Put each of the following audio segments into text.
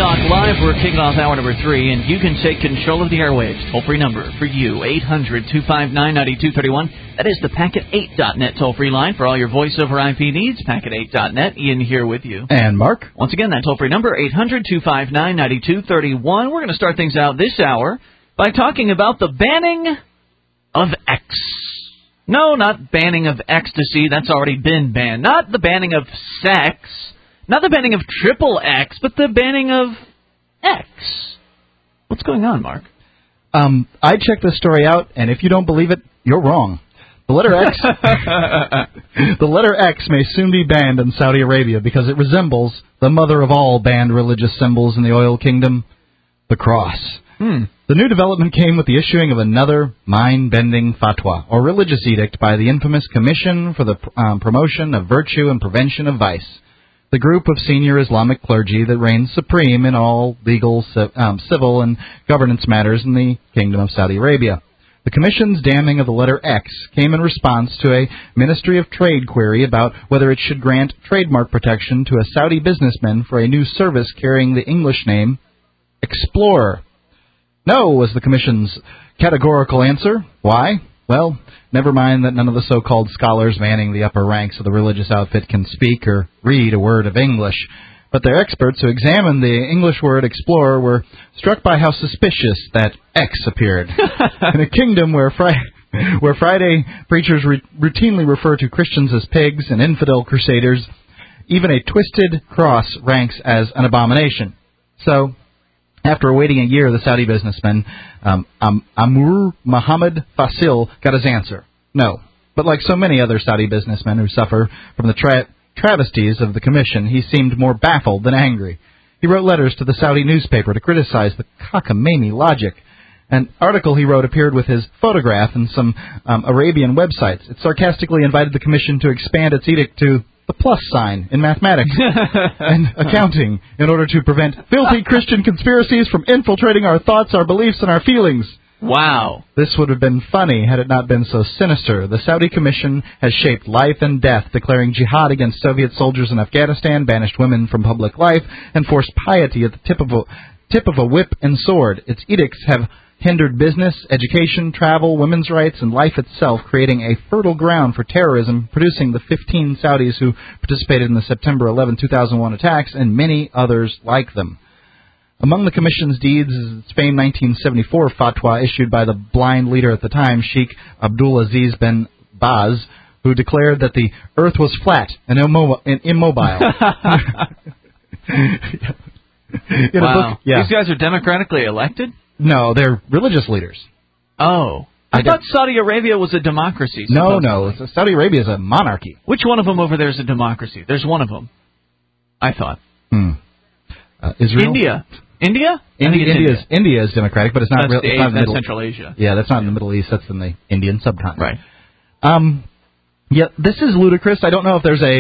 Talk Live. We're kicking off hour number 3, and you can take control of the airwaves. Toll-free number for you, 800-259-9231. That is the Packet8.net toll-free line for all your voice-over IP needs. Packet8.net. Ian here with you. And Mark. Once again, that toll-free number, 800-259-9231. We're going to start things out this hour by talking about the banning of X. No, not banning of ecstasy. That's already been banned. Not the banning of sex. Not the banning of XXX, but the banning of X. What's going on, Mark? I checked this story out, and if you don't believe it, you're wrong. The letter X, the letter X may soon be banned in Saudi Arabia because it resembles the mother of all banned religious symbols in the oil kingdom, the cross. The new development came with the issuing of another mind-bending fatwa, or religious edict, by the infamous Commission for the Promotion of Virtue and Prevention of Vice, the group of senior Islamic clergy that reigns supreme in all legal, civil, and governance matters in the Kingdom of Saudi Arabia. The Commission's damning of the letter X came in response to a Ministry of Trade query about whether it should grant trademark protection to a Saudi businessman for a new service carrying the English name Explorer. No, was the Commission's categorical answer. Why? Well, never mind that none of the so-called scholars manning the upper ranks of the religious outfit can speak or read a word of English, but their experts who examined the English word explorer were struck by how suspicious that X appeared. In a kingdom where Friday preachers routinely refer to Christians as pigs and infidel crusaders, even a twisted cross ranks as an abomination. So, after waiting a year, the Saudi businessman, Amur Muhammad Fasil, got his answer. No. But like so many other Saudi businessmen who suffer from the travesties of the Commission, he seemed more baffled than angry. He wrote letters to the Saudi newspaper to criticize the cockamamie logic. An article he wrote appeared with his photograph in some Arabian websites. It sarcastically invited the Commission to expand its edict to the plus sign in mathematics and accounting in order to prevent filthy Christian conspiracies from infiltrating our thoughts, our beliefs, and our feelings. Wow. This would have been funny had it not been so sinister. The Saudi Commission has shaped life and death, declaring jihad against Soviet soldiers in Afghanistan, banished women from public life, and forced piety at the tip of a whip and sword. Its edicts have hindered business, education, travel, women's rights, and life itself, creating a fertile ground for terrorism, producing the 15 Saudis who participated in the September 11, 2001 attacks, and many others like them. Among the Commission's deeds is its famed 1974 fatwa issued by the blind leader at the time, Sheikh Abdulaziz bin Baz, who declared that the earth was flat and immobile. Wow. These guys are democratically elected? No, they're religious leaders. Oh. I thought Saudi Arabia was a democracy. No. Saudi Arabia is a monarchy. Which one of them over there is a democracy? There's one of them, I thought. Israel? India? India is democratic, but it's not really. That's Central Asia. Yeah, that's not in the Middle East. That's in the Indian subcontinent. Right. Yeah, this is ludicrous. I don't know if there's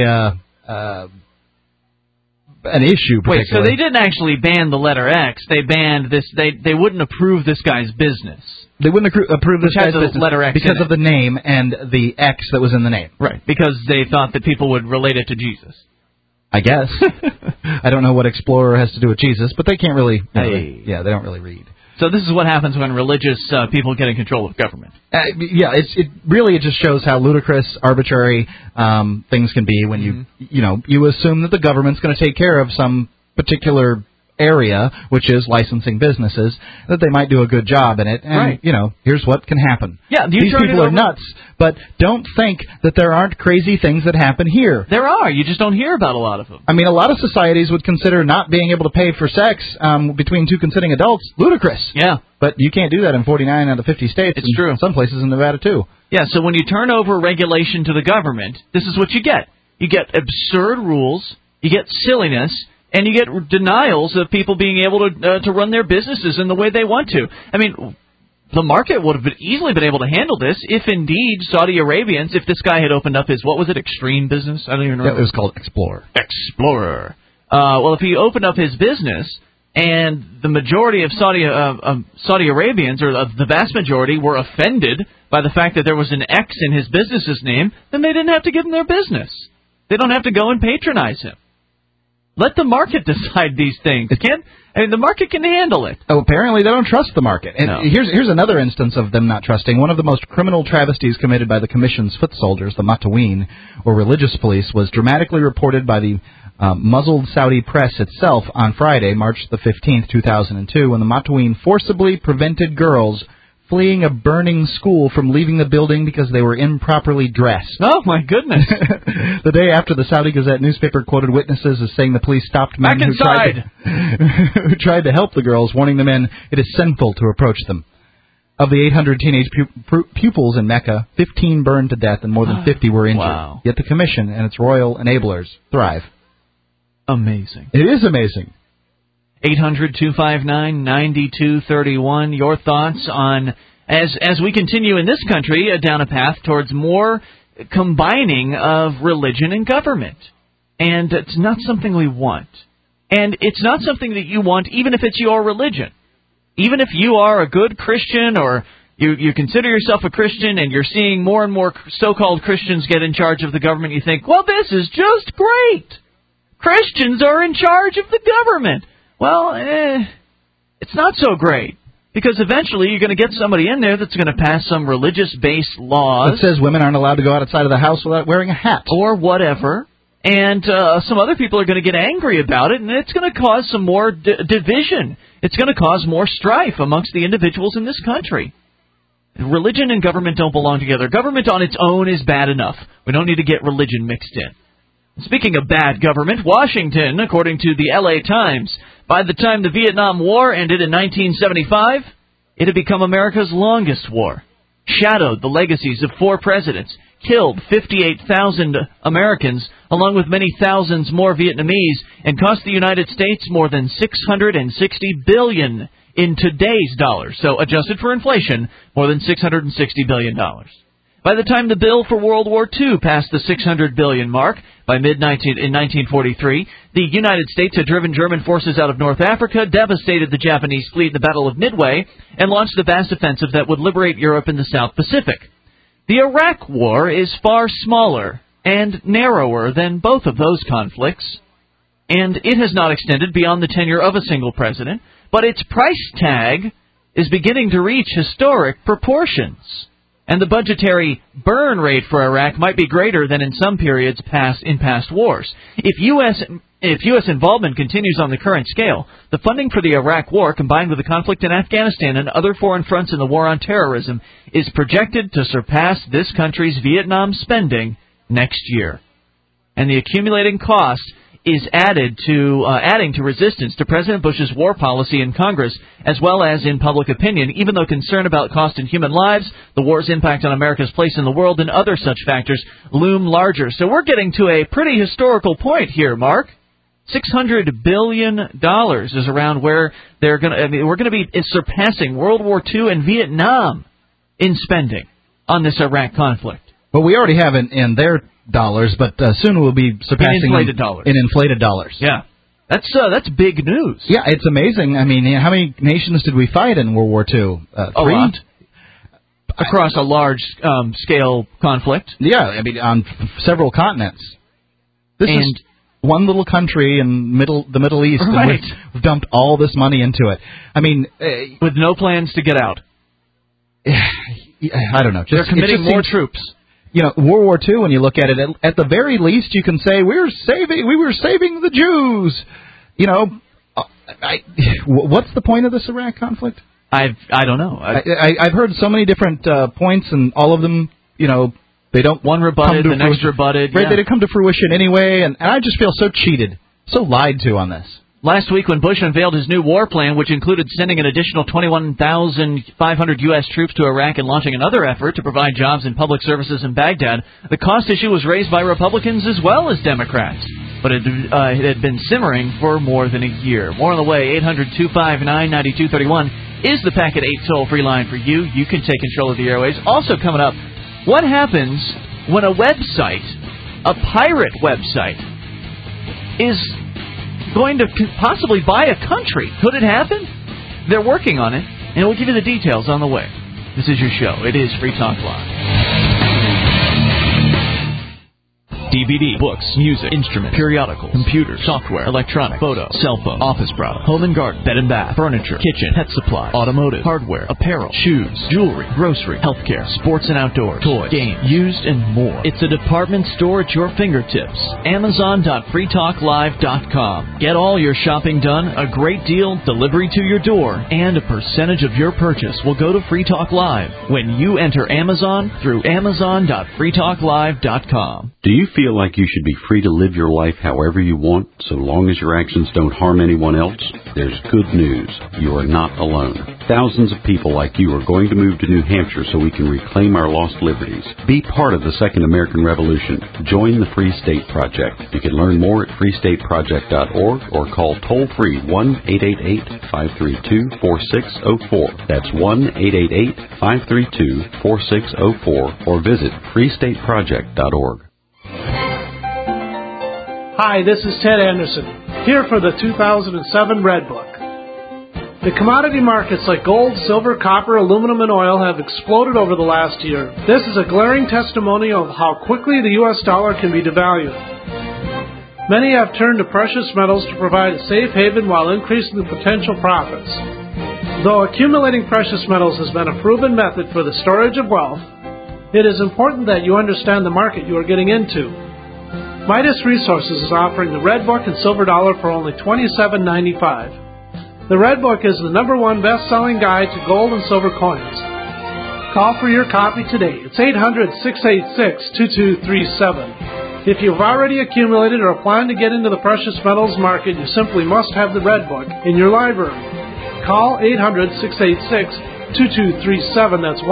an issue. Wait, so they didn't actually ban the letter X. They banned this. They wouldn't approve this guy's business. They wouldn't approve this guy's business letter X because of the name and the X that was in the name. Right, because they thought that people would relate it to Jesus. I guess. I don't know what Explorer has to do with Jesus, but they can't really. They don't really read. So this is what happens when religious people get in control of government. It just shows how ludicrous, arbitrary things can be when you assume that the government's going to take care of some particular area, which is licensing businesses, that they might do a good job in it. And, here's what can happen. Yeah, these people are nuts, but don't think that there aren't crazy things that happen here. There are. You just don't hear about a lot of them. I mean, a lot of societies would consider not being able to pay for sex between two consenting adults ludicrous. Yeah. But you can't do that in 49 out of 50 states. It's true. Some places in Nevada, too. Yeah, so when you turn over regulation to the government, this is what you get. You get absurd rules, you get silliness, and you get denials of people being able to run their businesses in the way they want to. I mean, the market would have easily been able to handle this if indeed Saudi Arabians, if this guy had opened up his, what was it, extreme business? I don't even remember. It was called Explorer. Well, if he opened up his business and the majority of Saudi Arabians, or the vast majority, were offended by the fact that there was an X in his business's name, then they didn't have to give him their business. They don't have to go and patronize him. Let the market decide these things. The market can handle it. Oh, apparently they don't trust the market. And no. Here's another instance of them not trusting. One of the most criminal travesties committed by the Commission's foot soldiers, the Matawin, or religious police, was dramatically reported by the muzzled Saudi press itself on Friday, March the 15th, 2002, when the Matawin forcibly prevented girls fleeing a burning school from leaving the building because they were improperly dressed. Oh, my goodness. The day after, the Saudi Gazette newspaper quoted witnesses as saying the police stopped men who tried to help the girls, warning the men it is sinful to approach them. Of the 800 teenage pupils in Mecca, 15 burned to death and more than 50 were injured. Wow. Yet the Commission and its royal enablers thrive. Amazing. It is amazing. 800-259-9231. Your thoughts on, as we continue in this country down a path towards more combining of religion and government. And it's not something we want. And it's not something that you want even if it's your religion. Even if you are a good Christian or you consider yourself a Christian and you're seeing more and more so-called Christians get in charge of the government, you think, well, this is just great. Christians are in charge of the government. Well, it's not so great, because eventually you're going to get somebody in there that's going to pass some religious-based laws. It says women aren't allowed to go outside of the house without wearing a hat. Or whatever. And some other people are going to get angry about it, and it's going to cause some more division. It's going to cause more strife amongst the individuals in this country. Religion and government don't belong together. Government on its own is bad enough. We don't need to get religion mixed in. Speaking of bad government, Washington, according to the L.A. Times, by the time the Vietnam War ended in 1975, it had become America's longest war, shadowed the legacies of 4 presidents, killed 58,000 Americans, along with many thousands more Vietnamese, and cost the United States more than $660 billion in today's dollars. So, adjusted for inflation, more than $660 billion. By the time the bill for World War II passed the $600 billion mark, in 1943, the United States had driven German forces out of North Africa, devastated the Japanese fleet in the Battle of Midway, and launched a vast offensive that would liberate Europe and the South Pacific. The Iraq War is far smaller and narrower than both of those conflicts, and it has not extended beyond the tenure of a single president, but its price tag is beginning to reach historic proportions. And the budgetary burn rate for Iraq might be greater than in some periods in past wars. If U.S. involvement continues on the current scale, the funding for the Iraq War, combined with the conflict in Afghanistan and other foreign fronts in the war on terrorism, is projected to surpass this country's Vietnam spending next year. And the accumulating cost is adding to resistance to President Bush's war policy in Congress, as well as in public opinion, even though concern about cost in human lives, the war's impact on America's place in the world, and other such factors loom larger. So we're getting to a pretty historical point here, Mark. $600 billion is around where we're going to be surpassing World War II and Vietnam in spending on this Iraq conflict. Well, we already have in their dollars, but soon we'll be surpassing in inflated dollars. In inflated dollars. Yeah, that's big news. Yeah, it's amazing. I mean, how many nations did we fight in World War II? 3? A lot. Across a large scale conflict. Yeah, I mean, on several continents. This is one little country in the Middle East, right. And we've dumped all this money into it. I mean, with no plans to get out. I don't know. They're committing more troops. You know, World War II, when you look at it, at the very least, you can say we were saving the Jews. You know, what's the point of this Iraq conflict? I don't know. I've heard so many different points, and all of them, you know, they don't. One rebutted, the next rebutted. Right, yeah. They didn't come to fruition anyway, and I just feel so cheated, so lied to on this. Last week, when Bush unveiled his new war plan, which included sending an additional 21,500 U.S. troops to Iraq and launching another effort to provide jobs and public services in Baghdad, the cost issue was raised by Republicans as well as Democrats. But it had been simmering for more than a year. More on the way. 800-259-9231 is the Packet 8 toll-free line for you. You can take control of the airwaves. Also coming up, what happens when a website, a pirate website, is going to possibly buy a country? Could it happen? They're working on it, and we'll give you the details on the way. This is your show. It is Free Talk Live. DVD, books, music, instruments, periodicals, computers, software, electronic, photo, cell phone, office product, home and garden, bed and bath, furniture, kitchen, pet supply, automotive, hardware, apparel, shoes, jewelry, grocery, healthcare, sports and outdoors, toys, games, used, and more. It's a department store at your fingertips. Amazon.freetalklive.com. Get all your shopping done, a great deal, delivery to your door, and a percentage of your purchase will go to Free Talk Live when you enter Amazon through Amazon.freetalklive.com. Do you feel like you should be free to live your life however you want, so long as your actions don't harm anyone else? There's good news. You are not alone. Thousands of people like you are going to move to New Hampshire so we can reclaim our lost liberties. Be part of the Second American Revolution. Join the Free State Project. You can learn more at freestateproject.org or call toll-free 1-888-532-4604. That's 1-888-532-4604 or visit freestateproject.org. Hi, this is Ted Anderson, here for the 2007 Red Book. The commodity markets like gold, silver, copper, aluminum, and oil have exploded over the last year. This is a glaring testimony of how quickly the U.S. dollar can be devalued. Many have turned to precious metals to provide a safe haven while increasing the potential profits. Though accumulating precious metals has been a proven method for the storage of wealth, it is important that you understand the market you are getting into. Midas Resources is offering the Red Book and Silver Dollar for only $27.95. The Red Book is the #1 best-selling guide to gold and silver coins. Call for your copy today. It's 800-686-2237. If you've already accumulated or plan to get into the precious metals market, you simply must have the Red Book in your library. Call 800-686-2237. That's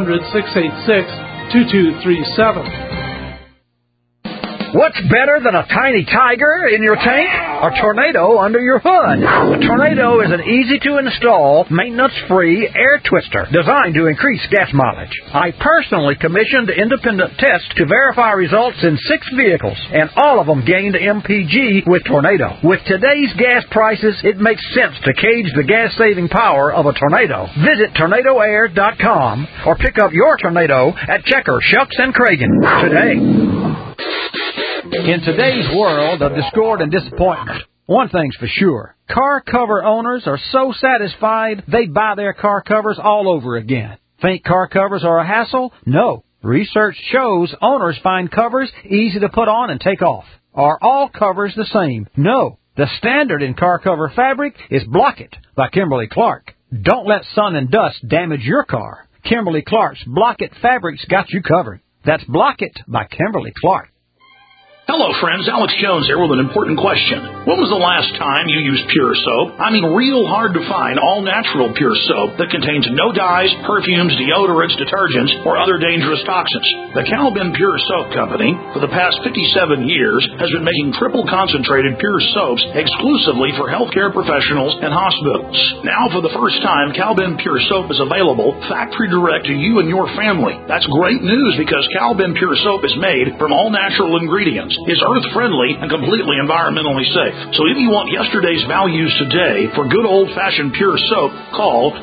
1-800-686-2237. What's better than a tiny tiger in your tank? A tornado under your hood. A tornado is an easy-to-install, maintenance-free air twister designed to increase gas mileage. I personally commissioned independent tests to verify results in 6 vehicles, and all of them gained MPG with Tornado. With today's gas prices, it makes sense to gauge the gas-saving power of a tornado. Visit tornadoair.com or pick up your Tornado at Checker, Shucks, and Cragen today. In today's world of discord and disappointment, one thing's for sure. Car cover owners are so satisfied they buy their car covers all over again. Think car covers are a hassle? No. Research shows owners find covers easy to put on and take off. Are all covers the same? No. The standard in car cover fabric is Block-It by Kimberly-Clark. Don't let sun and dust damage your car. Kimberly-Clark's Block-It fabric's got you covered. That's Block-It by Kimberly-Clark. Hello, friends. Alex Jones here with an important question. When was the last time you used Pure Soap? I mean, real hard to find all-natural Pure Soap that contains no dyes, perfumes, deodorants, detergents, or other dangerous toxins. The Calvin Pure Soap Company, for the past 57 years, has been making triple-concentrated Pure Soaps exclusively for healthcare professionals and hospitals. Now, for the first time, Calvin Pure Soap is available factory direct to you and your family. That's great news because Calvin Pure Soap is made from all-natural ingredients, is earth-friendly, and completely environmentally safe. So if you want yesterday's values today for good old-fashioned Pure Soap, call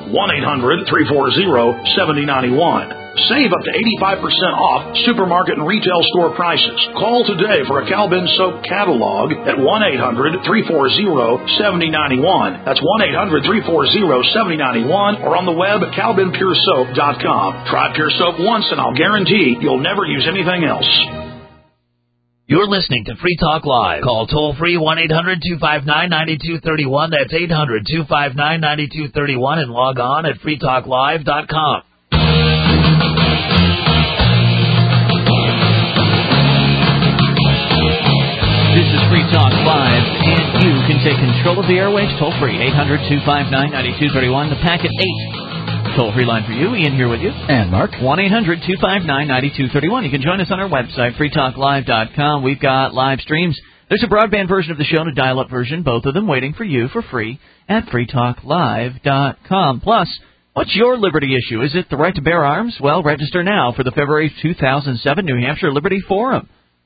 1-800-340-7091. Save up to 85% off supermarket and retail store prices. Call today for a Calvin Soap catalog at 1-800-340-7091. That's 1-800-340-7091 or on the web at CalvinPureSoap.com. Try Pure Soap once and I'll guarantee you'll never use anything else. You're listening to Free Talk Live. Call toll-free 1-800-259-9231. That's 800-259-9231 and log on at freetalklive.com. This is Free Talk Live, and you can take control of the airwaves toll-free, 800-259-9231, the packet 8. Toll-free line for you. Ian here with you. And Mark. 1-800-259-9231. You can join us on our website, freetalklive.com. We've got live streams. There's a broadband version of the show and a dial-up version, both of them waiting for you for free at freetalklive.com. Plus, what's your liberty issue? Is it the right to bear arms? Well, register now for the February 2007 New Hampshire Liberty Forum.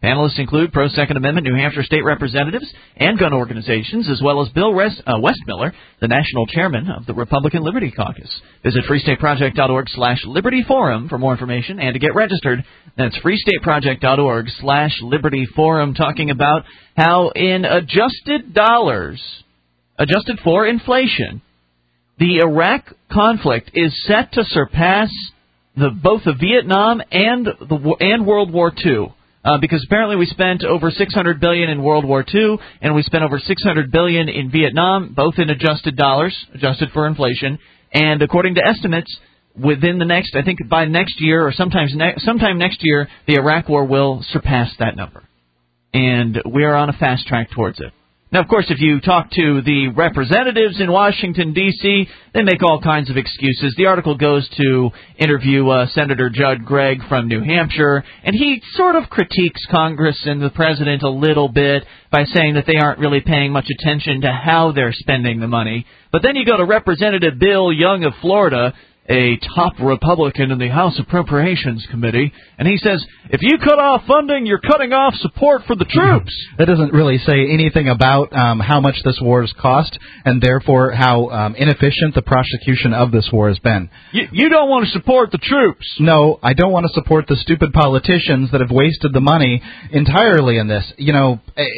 Panelists include pro-Second Amendment New Hampshire state representatives and gun organizations, as well as Bill Westmiller, the national chairman of the Republican Liberty Caucus. Visit freestateproject.org/libertyforum for more information and to get registered. That's freestateproject.org/libertyforum, talking about how in adjusted dollars, adjusted for inflation, the Iraq conflict is set to surpass both the Vietnam and World War II. Because apparently we spent over $600 billion in World War II, and we spent over $600 billion in Vietnam, both in adjusted dollars, adjusted for inflation. And according to estimates, within the next, I think by next year or sometime next year, the Iraq War will surpass that number. And we are on a fast track towards it. Now, of course, if you talk to the representatives in Washington, D.C., they make all kinds of excuses. The article goes to interview Senator Judd Gregg from New Hampshire, and he sort of critiques Congress and the president a little bit by saying that they aren't really paying much attention to how they're spending the money. But then you go to Representative Bill Young of Florida, a top Republican in the House Appropriations Committee, and he says, if you cut off funding, you're cutting off support for the troops. That doesn't really say anything about how much this war has cost, and therefore how inefficient the prosecution of this war has been. You don't want to support the troops. No, I don't want to support the stupid politicians that have wasted the money entirely in this. You know,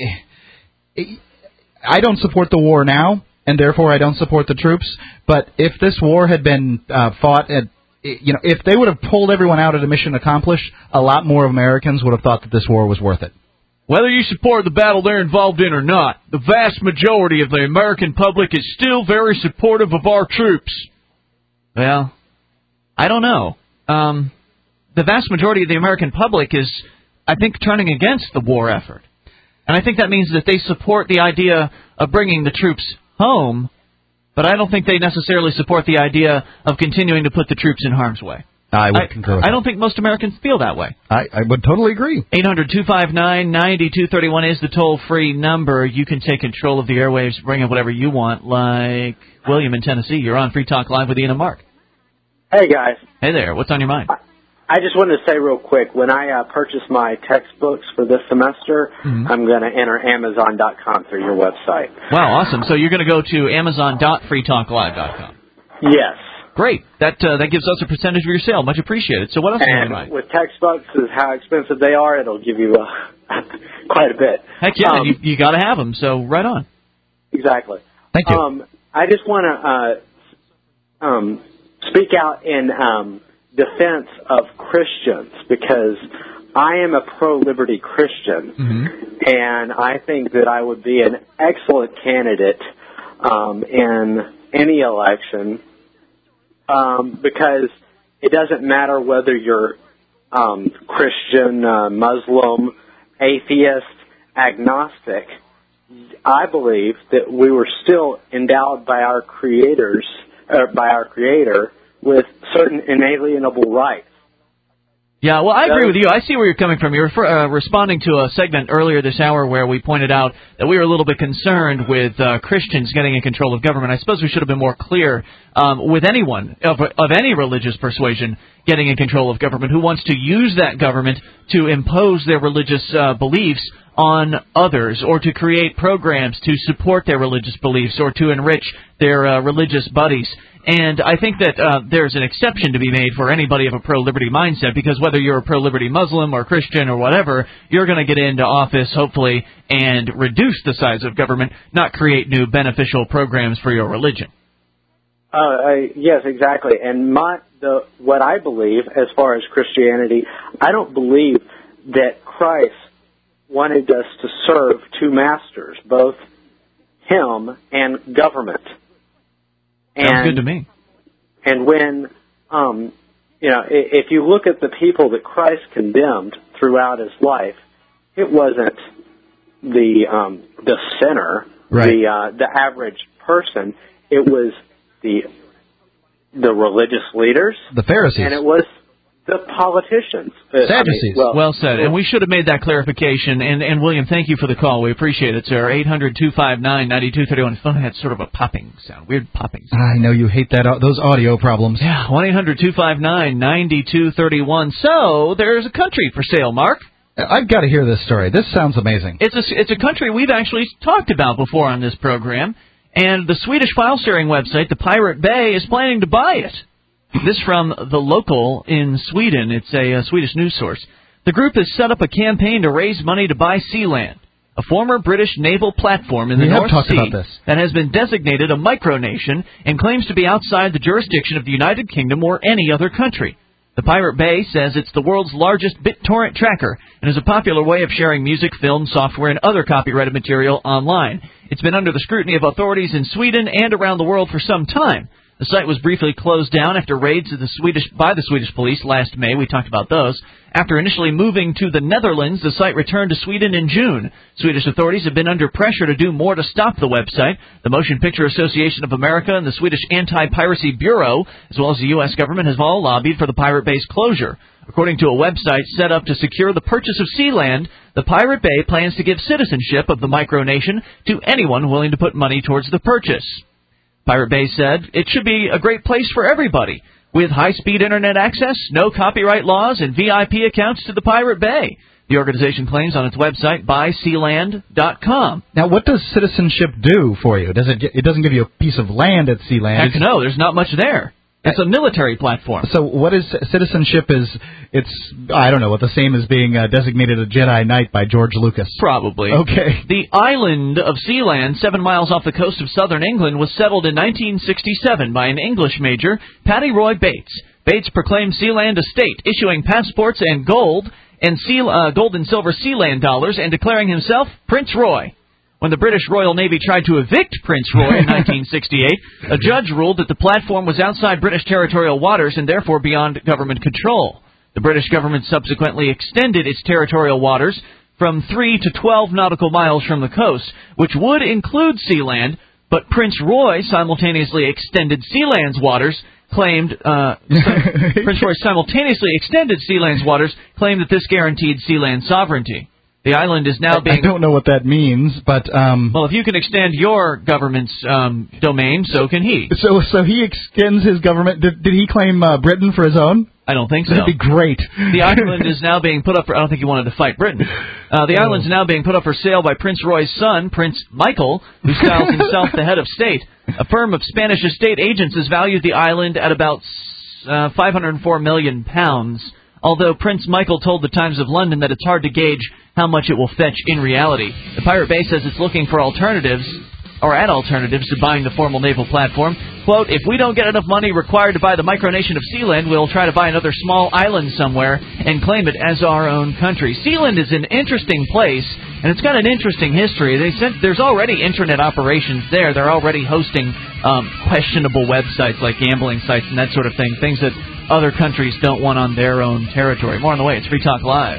I don't support the war now, and therefore I don't support the troops. But if this war had been fought at, if they would have pulled everyone out at a mission accomplished, a lot more Americans would have thought that this war was worth it. Whether you support the battle they're involved in or not, the vast majority of the American public is still very supportive of our troops. Well, I don't know. The vast majority of the American public is, I think, turning against the war effort. And I think that means that they support the idea of bringing the troops home, but I don't think they necessarily support the idea of continuing to put the troops in harm's way. I would concur with that. I don't think most Americans feel that way. I would totally agree. 800-259-9231 is the toll-free number. You can take control of the airwaves, bring in whatever you want, like William in Tennessee. You're on Free Talk Live with Ian and Mark. Hey, guys. Hey there. What's on your mind? I just wanted to say real quick, when I purchase my textbooks for this semester, I'm going to enter Amazon.com through your website. Wow, awesome. So you're going to go to Amazon.freetalklive.com. Yes. Great. That gives us a percentage of your sale. Much appreciated. So what else is on your mind? With textbooks, is how expensive they are, it'll give you quite a bit. Heck yeah, you got to have them, so right on. Exactly. Thank you. I just want to speak out in defense of Christians, because I am a pro-liberty Christian, and I think that I would be an excellent candidate in any election, because it doesn't matter whether you're Christian, Muslim, atheist, agnostic. I believe that we were still endowed by our Creator with certain inalienable rights. Yeah, well, I agree with you. I see where you're coming from. You're responding to a segment earlier this hour where we pointed out that we were a little bit concerned with Christians getting in control of government. I suppose we should have been more clear with anyone of any religious persuasion getting in control of government who wants to use that government to impose their religious beliefs on others, or to create programs to support their religious beliefs, or to enrich their religious buddies. And I think that there's an exception to be made for anybody of a pro-liberty mindset, because whether you're a pro-liberty Muslim or Christian or whatever, you're going to get into office, hopefully, and reduce the size of government, not create new beneficial programs for your religion. Yes, exactly. And what I believe, as far as Christianity, I don't believe that Christ wanted us to serve two masters, both him and government. Sounds good to me. And when, if you look at the people that Christ condemned throughout his life, it wasn't the sinner, right, the average person. It was the religious leaders, the Pharisees, and it was the politicians. Sadducees. Well said. And we should have made that clarification. And William, thank you for the call. We appreciate it, sir. 800-259-9231. The phone had sort of a popping sound, weird popping sound. I know you hate those audio problems. Yeah, 1-800-259-9231. So, there's a country for sale, Mark. I've got to hear this story. This sounds amazing. It's a country we've actually talked about before on this program, and the Swedish file-sharing website, the Pirate Bay, is planning to buy it. This from The Local in Sweden. It's a Swedish news source. The group has set up a campaign to raise money to buy Sealand, a former British naval platform in the North Sea that has been designated a micronation and claims to be outside the jurisdiction of the United Kingdom or any other country. The Pirate Bay says it's the world's largest BitTorrent tracker and is a popular way of sharing music, film, software, and other copyrighted material online. It's been under the scrutiny of authorities in Sweden and around the world for some time. The site was briefly closed down after raids by the Swedish police last May. We talked about those. After initially moving to the Netherlands, the site returned to Sweden in June. Swedish authorities have been under pressure to do more to stop the website. The Motion Picture Association of America and the Swedish Anti-Piracy Bureau, as well as the U.S. government, have all lobbied for the Pirate Bay's closure. According to a website set up to secure the purchase of Sealand, the Pirate Bay plans to give citizenship of the micronation to anyone willing to put money towards the purchase. Pirate Bay said it should be a great place for everybody, with high-speed Internet access, no copyright laws, and VIP accounts to the Pirate Bay. The organization claims on its website, buysealand.com. Now, what does citizenship do for you? It doesn't give you a piece of land at Sealand. Heck no, there's not much there. It's a military platform. So what is citizenship? It's I don't know, what the same as being designated a Jedi Knight by George Lucas. Probably. Okay. The island of Sealand, 7 miles off the coast of southern England, was settled in 1967 by an English major, Paddy Roy Bates. Bates proclaimed Sealand a state, issuing passports and gold and silver Sealand dollars, and declaring himself Prince Roy. When the British Royal Navy tried to evict Prince Roy in 1968, a judge ruled that the platform was outside British territorial waters and therefore beyond government control. The British government subsequently extended its territorial waters from 3 to 12 nautical miles from the coast, which would include Sealand, but Prince Roy simultaneously extended Sealand's waters, claimed that this guaranteed Sealand sovereignty. The island is now being... I don't know what that means, but... Well, if you can extend your government's domain, so can he. So he extends his government... Did he claim Britain for his own? I don't think so. That'd be great. The island is now being put up for... I don't think he wanted to fight Britain. The island is now being put up for sale by Prince Roy's son, Prince Michael, who styles himself the head of state. A firm of Spanish estate agents has valued the island at about £504 million. Although Prince Michael told the Times of London that it's hard to gauge how much it will fetch in reality. The Pirate Bay says it's looking for alternatives to buying the formal naval platform. Quote, if we don't get enough money required to buy the micronation of Sealand, we'll try to buy another small island somewhere and claim it as our own country. Sealand is an interesting place, and it's got an interesting history. They said there's already internet operations there. They're already hosting questionable websites like gambling sites and that sort of thing, things that other countries don't want on their own territory. More on the way. It's Free Talk Live.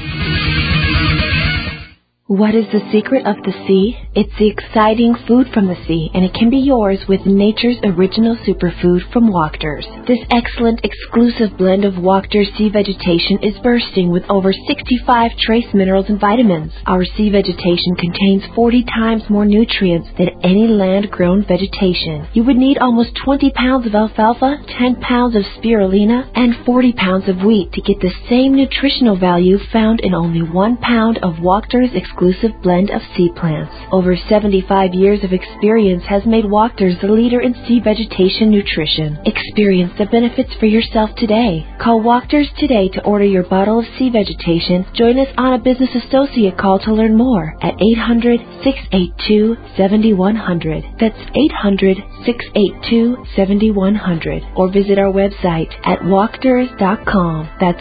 What is the secret of the sea? It's the exciting food from the sea, and it can be yours with nature's original superfood from Wachters. This excellent, exclusive blend of Wachters sea vegetation is bursting with over 65 trace minerals and vitamins. Our sea vegetation contains 40 times more nutrients than any land-grown vegetation. You would need almost 20 pounds of alfalfa, 10 pounds of spirulina, and 40 pounds of wheat to get the same nutritional value found in only 1 pound of Wachters exclusive blend of sea plants. Over 75 years of experience has made Wachters the leader in sea vegetation nutrition. Experience the benefits for yourself today. Call Wachters today to order your bottle of sea vegetation. Join us on a business associate call to learn more at 800-682-7100. That's 800-682-7100. Or visit our website at wachters.com. That's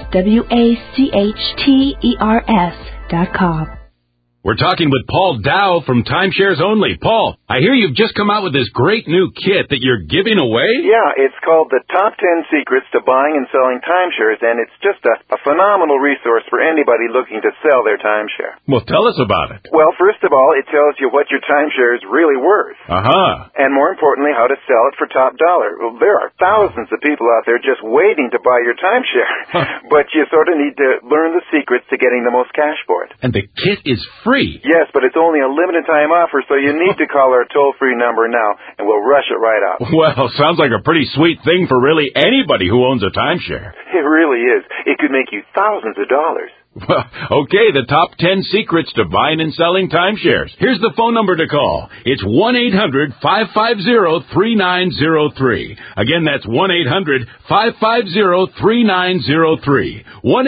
WACHTERS.com. We're talking with Paul Dow from Timeshares Only. Paul, I hear you've just come out with this great new kit that you're giving away? Yeah, it's called the Top 10 Secrets to Buying and Selling Timeshares, and it's just a phenomenal resource for anybody looking to sell their timeshare. Well, tell us about it. Well, first of all, it tells you what your timeshare is really worth. Uh-huh. And more importantly, how to sell it for top dollar. Well, there are thousands of people out there just waiting to buy your timeshare, but you sort of need to learn the secrets to getting the most cash for it. And the kit is free. Yes, but it's only a limited time offer, so you need to call our toll-free number now, and we'll rush it right out. Well, sounds like a pretty sweet thing for really anybody who owns a timeshare. It really is. It could make you thousands of dollars. Well, okay, the top 10 secrets to buying and selling timeshares. Here's the phone number to call. It's 1-800-550-3903. Again, that's 1-800-550-3903.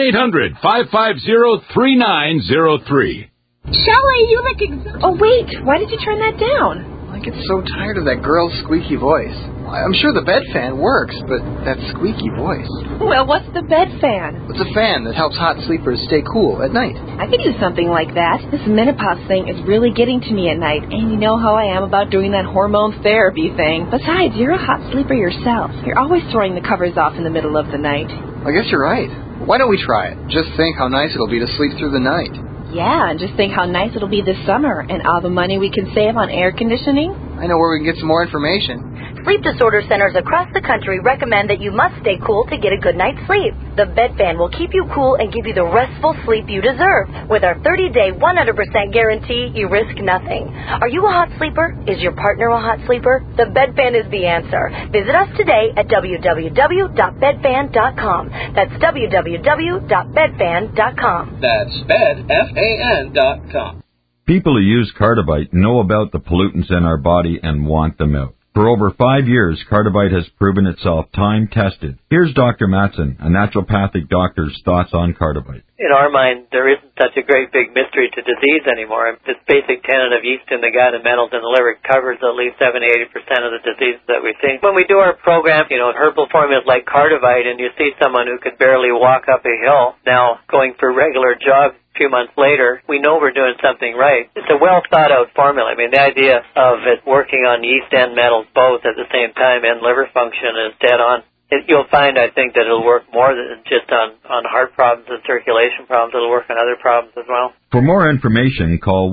1-800-550-3903. Shelley, you look Oh, wait. Why did you turn that down? I get so tired of that girl's squeaky voice. I'm sure the bed fan works, but that squeaky voice. Well, what's the bed fan? It's a fan that helps hot sleepers stay cool at night. I could use something like that. This menopause thing is really getting to me at night, and you know how I am about doing that hormone therapy thing. Besides, you're a hot sleeper yourself. You're always throwing the covers off in the middle of the night. I guess you're right. Why don't we try it? Just think how nice it'll be to sleep through the night. Yeah, and just think how nice it'll be this summer and all the money we can save on air conditioning. I know where we can get some more information. Sleep disorder centers across the country recommend that you must stay cool to get a good night's sleep. The bed fan will keep you cool and give you the restful sleep you deserve. With our 30-day 100% guarantee, you risk nothing. Are you a hot sleeper? Is your partner a hot sleeper? The bed fan is the answer. Visit us today at www.bedfan.com. That's www.bedfan.com. That's bedfan.com. People who use Cardivite know about the pollutants in our body and want them out. For over 5 years, Cardivite has proven itself time-tested. Here's Dr. Matson, a naturopathic doctor's thoughts on Cardivite. In our mind, there isn't such a great big mystery to disease anymore. This basic tenet of yeast in the gut and metals in the liver covers at least 70-80% of the diseases that we see. When we do our program, herbal formulas like Cardivite, and you see someone who could barely walk up a hill now going for regular jogs a few months later, we know we're doing something right. It's a well-thought-out formula. I mean, the idea of it working on yeast and metals both at the same time and liver function is dead on. You'll find, I think, that it'll work more than just on heart problems and circulation problems. It'll work on other problems as well. For more information, call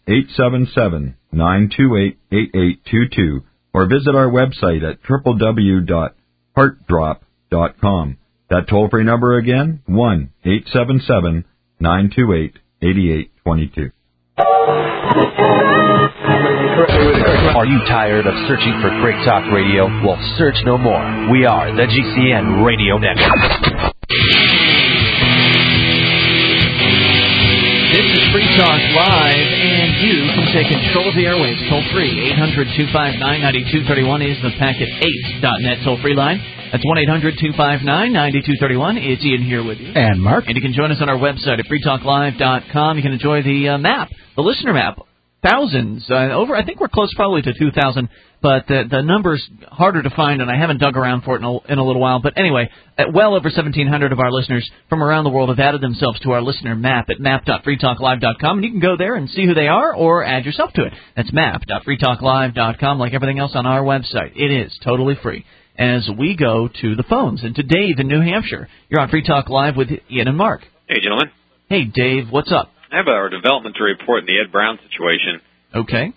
1-877-928-8822 or visit our website at www.heartdrop.com. That toll-free number again, 1-877-928-8822. Are you tired of searching for great talk radio? Well, search no more. We are the GCN Radio Network. This is Free Talk Live, and you can take control of the airwaves. Toll free, 800-259-9231 is the packet8.net toll-free line. That's 1-800-259-9231. It's Ian here with you. And Mark. And you can join us on our website at freetalklive.com. You can enjoy the map, the listener map. Thousands, over. I think we're close probably to 2,000, but the number's harder to find, and I haven't dug around for it in a little while. But anyway, well over 1,700 of our listeners from around the world have added themselves to our listener map at map.freetalklive.com, and you can go there and see who they are or add yourself to it. That's map.freetalklive.com, like everything else on our website. It is totally free. As we go to the phones, and to Dave in New Hampshire. You're on Free Talk Live with Ian and Mark. Hey, gentlemen. Hey, Dave, what's up? I have a development to report in the Ed Brown situation. Okay.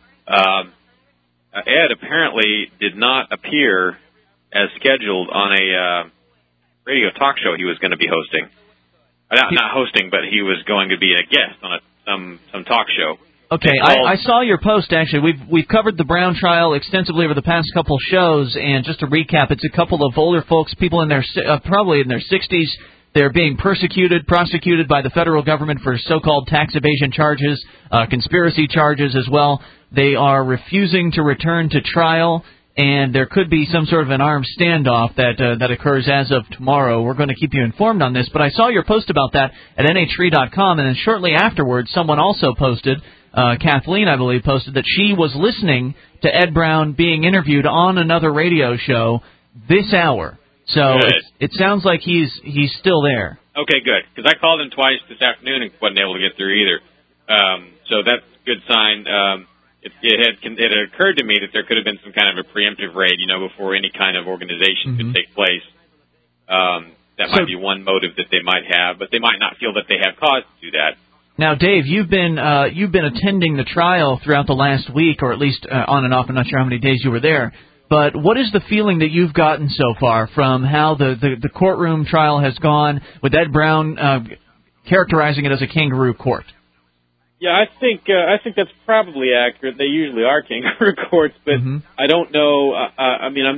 Ed apparently did not appear as scheduled on a radio talk show he was going to be hosting. Not hosting, but he was going to be a guest on some talk show. Okay, I saw your post, actually. We've covered the Brown trial extensively over the past couple shows, and just to recap, it's a couple of older folks, people in their probably in their 60s. They're being prosecuted by the federal government for so-called tax evasion charges, conspiracy charges as well. They are refusing to return to trial, and there could be some sort of an armed standoff that occurs as of tomorrow. We're going to keep you informed on this, but I saw your post about that at NH3.com, and then shortly afterwards, someone also posted, Kathleen, I believe, posted that she was listening to Ed Brown being interviewed on another radio show this hour. So it sounds like he's still there. Okay, good. Because I called him twice this afternoon and wasn't able to get through either. So that's a good sign. It had occurred to me that there could have been some kind of a preemptive raid, before any kind of organization could take place. That might be one motive that they might have, but they might not feel that they have cause to do that. Now, Dave, you've been attending the trial throughout the last week, or at least on and off. I'm not sure how many days you were there. But what is the feeling that you've gotten so far from how the courtroom trial has gone, with Ed Brown characterizing it as a kangaroo court? Yeah, I think that's probably accurate. They usually are kangaroo courts, but I don't know. I'm not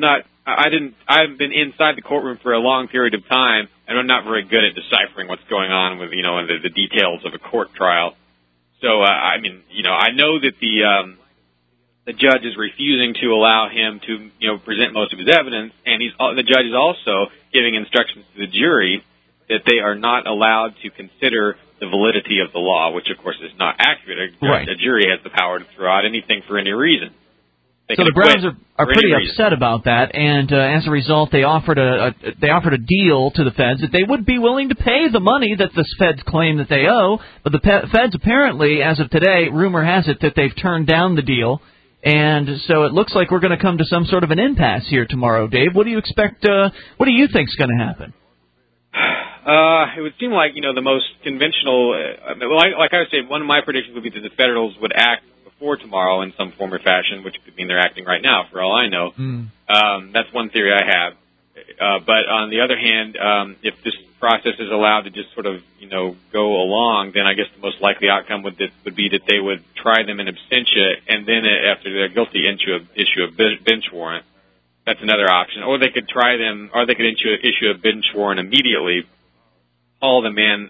I haven't been inside the courtroom for a long period of time, and I'm not very good at deciphering what's going on with, the details of a court trial. So, I know that the judge is refusing to allow him to, present most of his evidence, and the judge is also giving instructions to the jury that they are not allowed to consider the validity of the law, which of course is not accurate. Right. A jury has the power to throw out anything for any reason. So the Browns are pretty upset about that, and as a result, they offered a deal to the feds that they would be willing to pay the money that the feds claim that they owe, but the feds apparently, as of today, rumor has it that they've turned down the deal, and so it looks like we're going to come to some sort of an impasse here tomorrow. Dave, what do you expect? What do you think's going to happen? It would seem like the most conventional. Like I was saying, one of my predictions would be that the Federals would act before tomorrow in some form or fashion, which could mean they're acting right now, for all I know. That's one theory I have. But on the other hand, if this process is allowed to just sort of, go along, then I guess the most likely outcome would be that they would try them in absentia, and then after they're guilty, issue a bench warrant. That's another option. Or they could issue a bench warrant immediately, haul them in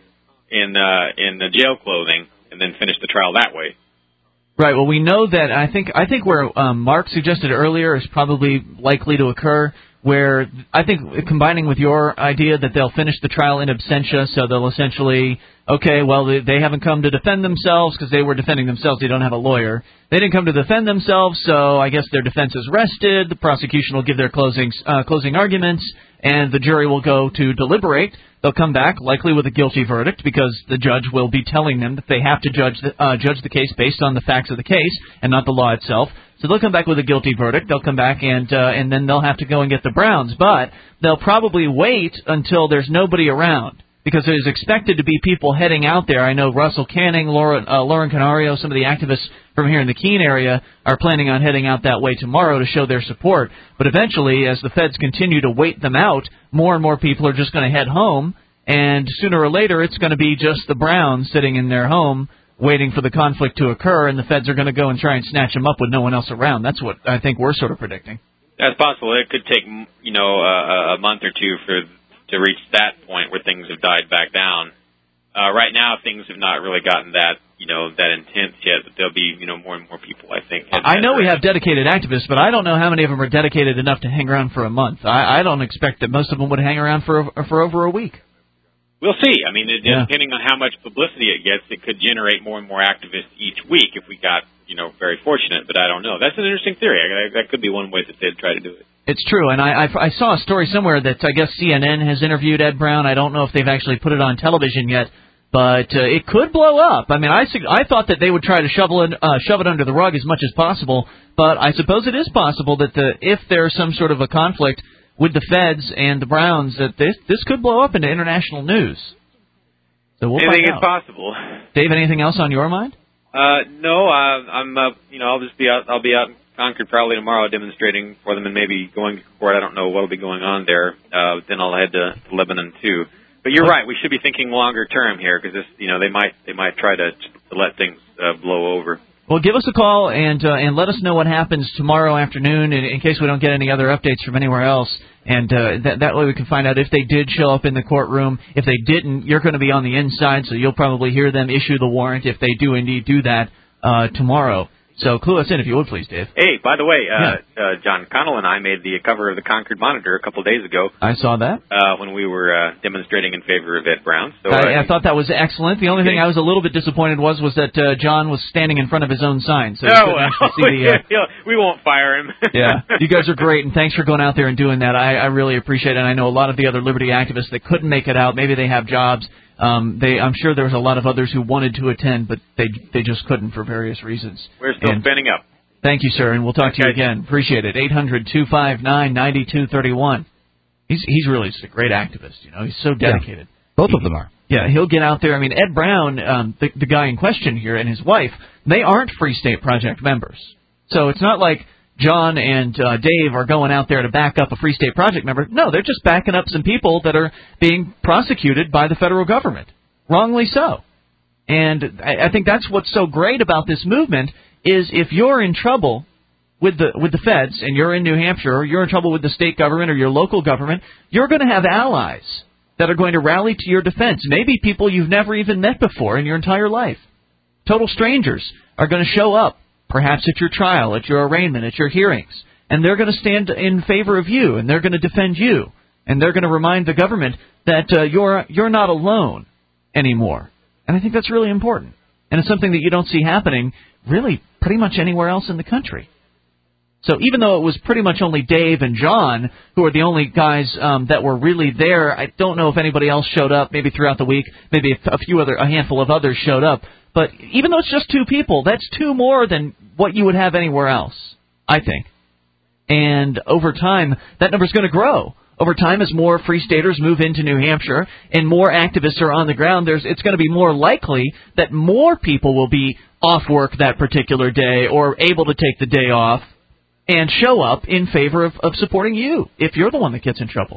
the jail clothing, and then finish the trial that way. Right. Well, we know that I think where Mark suggested earlier is probably likely to occur, where I think combining with your idea that they'll finish the trial in absentia, so they'll essentially, they haven't come to defend themselves because they were defending themselves. They don't have a lawyer. They didn't come to defend themselves, so I guess their defense is rested. The prosecution will give their closing arguments, and the jury will go to deliberate. They'll come back, likely with a guilty verdict, because the judge will be telling them that they have to judge the case based on the facts of the case and not the law itself. So they'll come back with a guilty verdict. They'll come back and then they'll have to go and get the Browns. But they'll probably wait until there's nobody around, because there's expected to be people heading out there. I know Russell Canning, Lauren Canario, some of the activists from here in the Keene area are planning on heading out that way tomorrow to show their support. But eventually, as the feds continue to wait them out, more and more people are just going to head home, and sooner or later it's going to be just the Browns sitting in their home waiting for the conflict to occur, and the feds are going to go and try and snatch them up with no one else around. That's what I think we're sort of predicting. That's possible. It could take, a month or two to reach that point where things have died back down. Right now, things have not really gotten that intense yet, but there'll be, more and more people, I think. I know we have dedicated activists, but I don't know how many of them are dedicated enough to hang around for a month. I don't expect that most of them would hang around for over a week. We'll see. I mean, depending on how much publicity it gets, it could generate more and more activists each week if we got, very fortunate, but I don't know. That's an interesting theory. That could be one way that they'd try to do it. It's true, and I saw a story somewhere that I guess CNN has interviewed Ed Brown. I don't know if they've actually put it on television yet, but it could blow up. I mean, I thought that they would try to shove it under the rug as much as possible, but I suppose it is possible that if there's some sort of a conflict with the feds and the Browns, that this could blow up into international news. So we'll find out. It's possible. Dave, anything else on your mind? No, I'll just be out. I'll be out in Concord probably tomorrow demonstrating for them and maybe going to court. I don't know what'll be going on there. Then I'll head to Lebanon too. But you're right. We should be thinking longer term here because they might try to let things blow over. Well, give us a call and let us know what happens tomorrow afternoon in case we don't get any other updates from anywhere else. And that way we can find out if they did show up in the courtroom. If they didn't, you're going to be on the inside, so you'll probably hear them issue the warrant if they do indeed do that tomorrow. So clue us in if you would, please, Dave. Hey, by the way, John Connell and I made the cover of the Concord Monitor a couple of days ago. I saw that. When we were demonstrating in favor of Ed Brown. So I thought that was excellent. The only thing I was a little bit disappointed was that John was standing in front of his own sign. So we won't fire him. Yeah, you guys are great, and thanks for going out there and doing that. I really appreciate it. And I know a lot of the other liberty activists that couldn't make it out. Maybe they have jobs. I'm sure there was a lot of others who wanted to attend, but they just couldn't for various reasons. We're still spinning up. Thank you, sir, and we'll talk to you again. Appreciate it. 800-259-9231. He's really just a great activist. He's so dedicated. Yeah, both of them are. Yeah, he'll get out there. I mean, Ed Brown, the guy in question here, and his wife, they aren't Free State Project members. So it's not like John and Dave are going out there to back up a Free State Project member. No, they're just backing up some people that are being prosecuted by the federal government. Wrongly so. And I think that's what's so great about this movement is if you're in trouble with the feds and you're in New Hampshire, or you're in trouble with the state government or your local government, you're going to have allies that are going to rally to your defense. Maybe people you've never even met before in your entire life. Total strangers are going to show up, perhaps at your trial, at your arraignment, at your hearings, and they're going to stand in favor of you, and they're going to defend you, and they're going to remind the government that you're not alone anymore. And I think that's really important. And it's something that you don't see happening really pretty much anywhere else in the country. So even though it was pretty much only Dave and John who are the only guys that were really there, I don't know if anybody else showed up. Maybe throughout the week, maybe a handful of others showed up. But even though it's just 2 people, that's 2 more than what you would have anywhere else, I think. And over time, that number's going to grow. Over time, as more Free Staters move into New Hampshire and more activists are on the ground, it's going to be more likely that more people will be off work that particular day or able to take the day off and show up in favor of supporting you if you're the one that gets in trouble.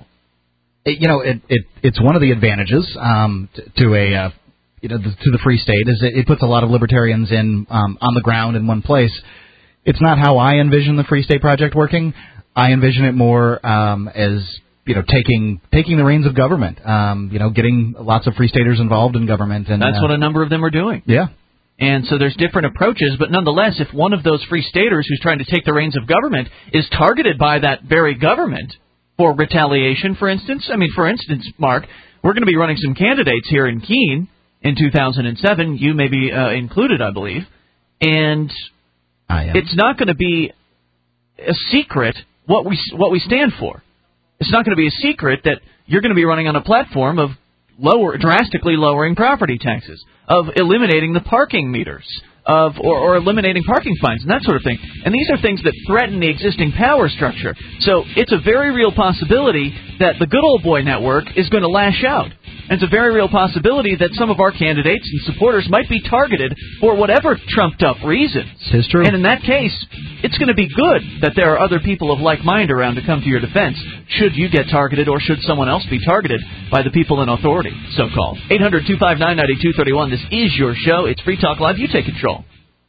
It's one of the advantages to the Free State is it puts a lot of libertarians in on the ground in one place. It's not how I envision the Free State Project working. I envision it more as taking the reins of government. Getting lots of Free Staters involved in government, and that's what a number of them are doing. Yeah. And so there's different approaches, but nonetheless, if one of those Free Staters who's trying to take the reins of government is targeted by that very government for retaliation, for instance, Mark, we're going to be running some candidates here in Keene in 2007. You may be included, I believe. And it's not going to be a secret what we stand for. It's not going to be a secret that you're going to be running on a platform of drastically lowering property taxes, of eliminating the parking meters, or eliminating parking fines and that sort of thing. And these are things that threaten the existing power structure. So it's a very real possibility that the Good Old Boy Network is going to lash out. And it's a very real possibility that some of our candidates and supporters might be targeted for whatever trumped-up reasons. It's true. And in that case, it's going to be good that there are other people of like mind around to come to your defense should you get targeted or should someone else be targeted by the people in authority, so-called. 800-259-9231. This is your show. It's Free Talk Live. You take control.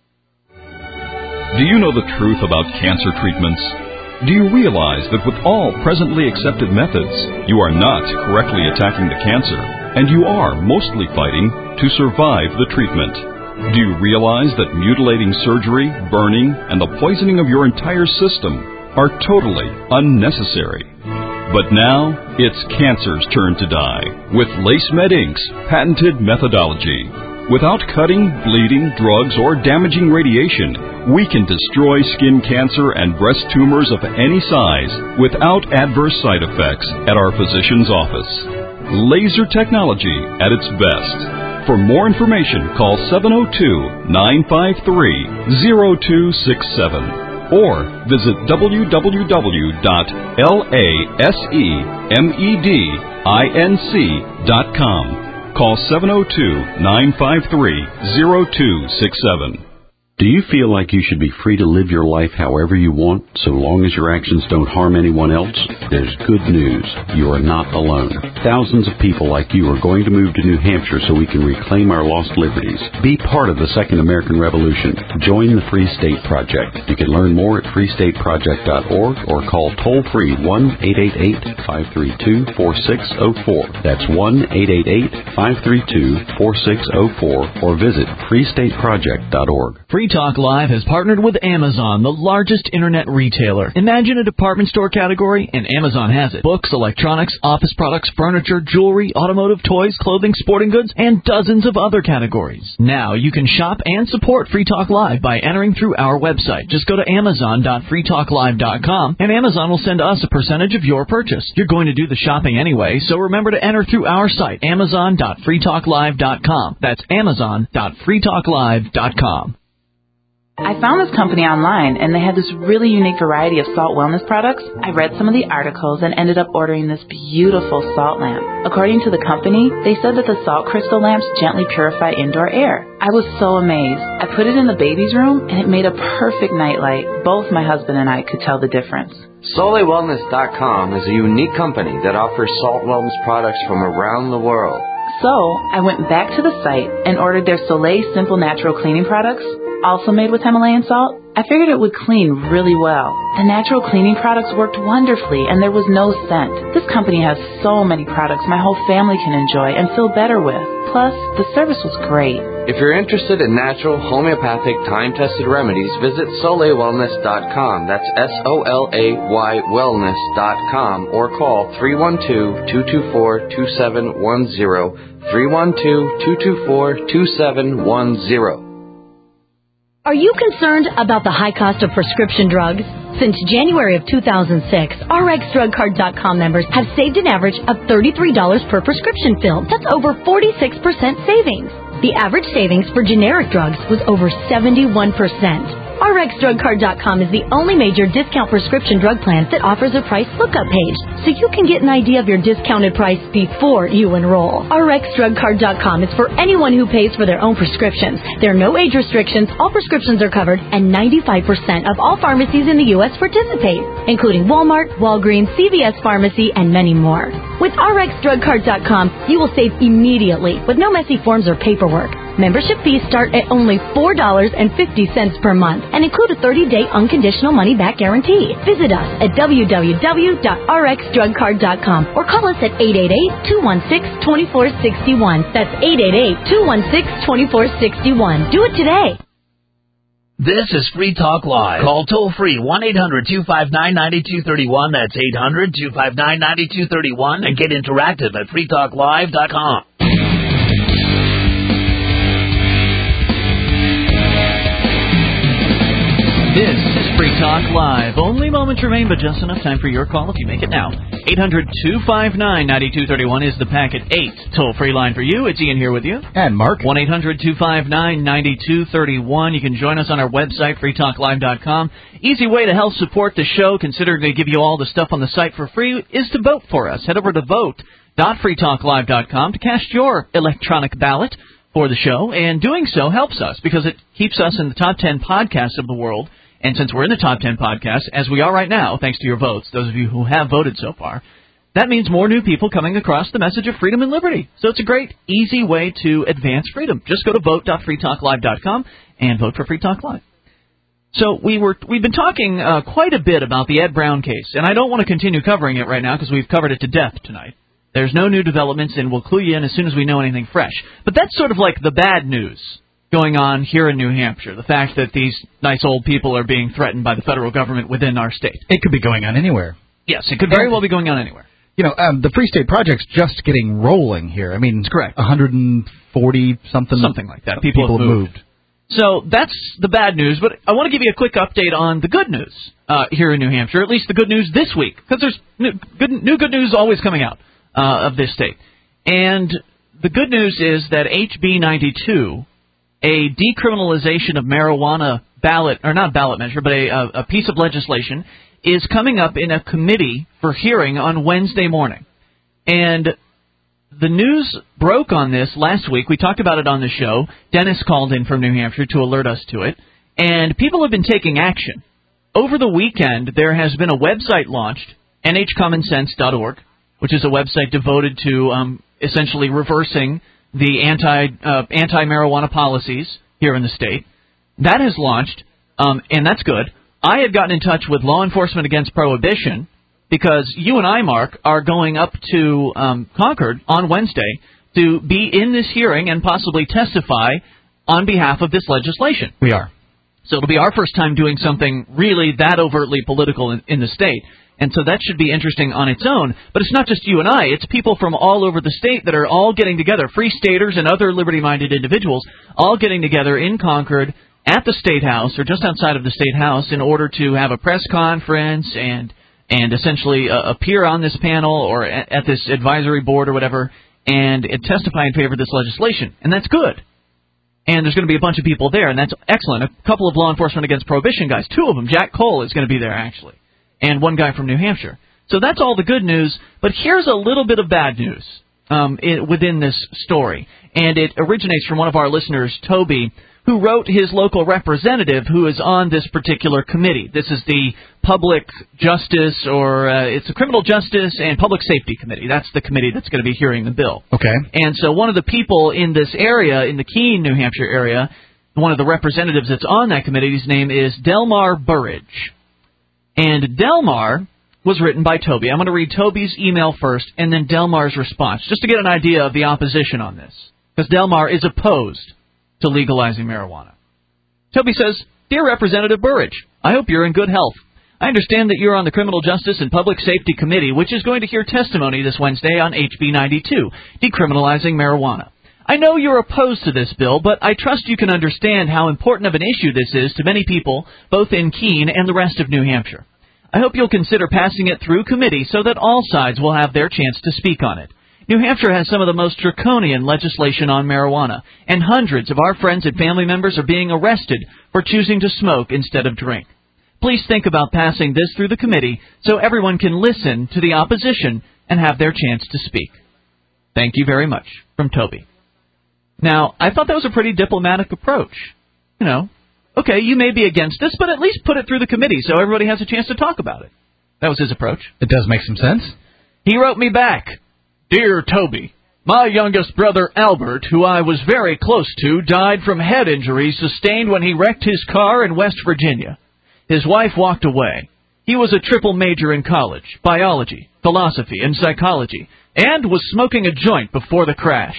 Do you know the truth about cancer treatments? Do you realize that with all presently accepted methods, you are not correctly attacking the cancer, and you are mostly fighting to survive the treatment? Do you realize that mutilating surgery, burning, and the poisoning of your entire system are totally unnecessary? But now, it's cancer's turn to die with LaceMed Inc.'s patented methodology. Without cutting, bleeding, drugs, or damaging radiation, we can destroy skin cancer and breast tumors of any size without adverse side effects at our physician's office. Laser technology at its best. For more information, call 702-953-0267 or visit www.lasemedinc.com. Call 702-953-0267. Do you feel like you should be free to live your life however you want, so long as your actions don't harm anyone else? There's good news. You are not alone. Thousands of people like you are going to move to New Hampshire so we can reclaim our lost liberties. Be part of the Second American Revolution. Join the Free State Project. You can learn more at freestateproject.org or call toll-free 1-888-532-4604. That's 1-888-532-4604 or visit freestateproject.org. Free Talk Live has partnered with Amazon, the largest internet retailer. Imagine a department store category, and Amazon has it. Books, electronics, office products, furniture, jewelry, automotive, toys, clothing, sporting goods, and dozens of other categories. Now you can shop and support Free Talk Live by entering through our website. Just go to amazon.freetalklive.com, and Amazon will send us a percentage of your purchase. You're going to do the shopping anyway, so remember to enter through our site, amazon.freetalklive.com. That's amazon.freetalklive.com. I found this company online, and they had this really unique variety of salt wellness products. I read some of the articles and ended up ordering this beautiful salt lamp. According to the company, they said that the salt crystal lamps gently purify indoor air. I was so amazed. I put it in the baby's room, and it made a perfect nightlight. Both my husband and I could tell the difference. SoleilWellness.com is a unique company that offers salt wellness products from around the world. So I went back to the site and ordered their Soleil Simple Natural Cleaning products. also made with Himalayan salt, I figured it would clean really well. The natural cleaning products worked wonderfully, and there was no scent. This company has so many products my whole family can enjoy and feel better with. Plus, the service was great. If you're interested in natural, homeopathic, time-tested remedies, visit SoleilWellness.com. That's SOLAY wellness.com, or call 312-224-2710. 312-224-2710. Are you concerned about the high cost of prescription drugs? Since January of 2006, RxDrugCard.com members have saved an average of $33 per prescription fill. That's over 46% savings. The average savings for generic drugs was over 71%. RxDrugCard.com is the only major discount prescription drug plan that offers a price lookup page, so you can get an idea of your discounted price before you enroll. RxDrugCard.com is for anyone who pays for their own prescriptions. There are no age restrictions, all prescriptions are covered, and 95% of all pharmacies in the U.S. participate, including Walmart, Walgreens, CVS Pharmacy, and many more. With RxDrugCard.com, you will save immediately with no messy forms or paperwork. Membership fees start at only $4.50 per month and include a 30-day unconditional money-back guarantee. Visit us at www.rxdrugcard.com or call us at 888-216-2461. That's 888-216-2461. Do it today. This is Free Talk Live. Call toll-free 1-800-259-9231. That's 800-259-9231. And get interactive at freetalklive.com. This is Free Talk Live. Only moments remain, but just enough time for your call if you make it now. 800-259-9231 is the Packet 8 toll-free line for you. It's Ian here with you. And Mark. 1-800-259-9231. You can join us on our website, freetalklive.com. Easy way to help support the show, considering they give you all the stuff on the site for free, is to vote for us. Head over to vote.freetalklive.com to cast your electronic ballot for the show, and doing so helps us because it keeps us in the top 10 podcasts of the world. And since we're in the top 10 podcasts, as we are right now, thanks to your votes, those of you who have voted so far, that means more new people coming across the message of freedom and liberty. So it's a great, easy way to advance freedom. Just go to vote.freetalklive.com and vote for Free Talk Live. So we've been talking quite a bit about the Ed Brown case, and I don't want to continue covering it right now because we've covered it to death tonight. There's no new developments, and we'll clue you in as soon as we know anything fresh. But that's sort of like the bad news going on here in New Hampshire, the fact that these nice old people are being threatened by the federal government within our state. It could be going on anywhere. Yes, it could very well be going on anywhere. You know, the Free State Project's just getting rolling here. I mean, that's correct. 140-something. Something like that. People have moved. So that's the bad news, but I want to give you a quick update on the good news here in New Hampshire, at least the good news this week, because there's new good news always coming out of this state. And the good news is that HB 92, a decriminalization of marijuana ballot, or not ballot measure, but a piece of legislation, is coming up in a committee for hearing on Wednesday morning. And the news broke on this last week. We talked about it on the show. Dennis called in from New Hampshire to alert us to it. And people have been taking action. Over the weekend, there has been a website launched, nhcommonsense.org, which is a website devoted to essentially reversing the anti-marijuana policies here in the state. That has launched, and that's good. I had gotten in touch with Law Enforcement Against Prohibition because you and I, Mark, are going up to Concord on Wednesday to be in this hearing and possibly testify on behalf of this legislation. We are. So it'll be our first time doing something really that overtly political in the state. And so that should be interesting on its own. But it's not just you and I. It's people from all over the state that are all getting together, Free Staters and other liberty-minded individuals, all getting together in Concord at the State House or just outside of the State House in order to have a press conference and essentially appear on this panel or at this advisory board or whatever and testify in favor of this legislation. And that's good. And there's going to be a bunch of people there, and that's excellent. A couple of Law Enforcement Against Prohibition guys, two of them, Jack Cole is going to be there, actually, and one guy from New Hampshire. So that's all the good news, but here's a little bit of bad news within this story. And it originates from one of our listeners, Toby, who wrote his local representative who is on this particular committee. This is the Public Justice, or it's a Criminal Justice and Public Safety Committee. That's the committee that's going to be hearing the bill. Okay. And so one of the people in this area, in the Keene, New Hampshire area, one of the representatives that's on that committee. His name is Delmar Burridge. And Delmar was written by Toby. I'm going to read Toby's email first and then Delmar's response, just to get an idea of the opposition on this, because Delmar is opposed to legalizing marijuana. Toby says, Dear Representative Burridge, I hope you're in good health. I understand that you're on the Criminal Justice and Public Safety Committee, which is going to hear testimony this Wednesday on HB 92, decriminalizing marijuana. I know you're opposed to this bill, but I trust you can understand how important of an issue this is to many people, both in Keene and the rest of New Hampshire. I hope you'll consider passing it through committee so that all sides will have their chance to speak on it. New Hampshire has some of the most draconian legislation on marijuana, and hundreds of our friends and family members are being arrested for choosing to smoke instead of drink. Please think about passing this through the committee so everyone can listen to the opposition and have their chance to speak. Thank you very much, from Toby. Now, I thought that was a pretty diplomatic approach. You know, okay, you may be against this, but at least put it through the committee so everybody has a chance to talk about it. That was his approach. It does make some sense. He wrote me back, Dear Toby, my youngest brother Albert, who I was very close to, died from head injuries sustained when he wrecked his car in West Virginia. His wife walked away. He was a triple major in college, biology, philosophy, and psychology, and was smoking a joint before the crash.